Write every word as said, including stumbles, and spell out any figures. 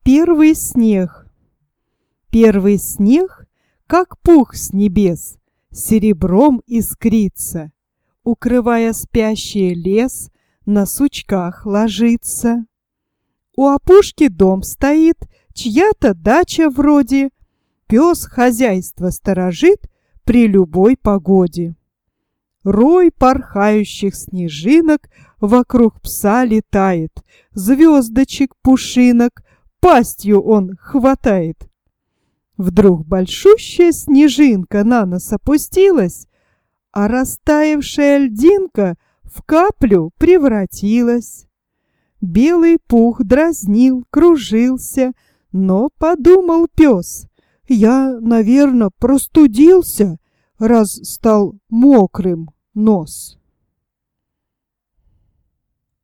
Первый снег. Первый снег, как пух с небес, серебром искрится, укрывая спящий лес, на сучках ложится. У опушки дом стоит, чья-то дача вроде, пес хозяйство сторожит при любой погоде. Рой порхающих снежинок вокруг пса летает, звездочек пушинок пастью он хватает. Вдруг большущая снежинка на нос опустилась, а растаявшая льдинка в каплю превратилась. Белый пух дразнил, кружился, но подумал пес: я, наверное, простудился, раз стал мокрым нос.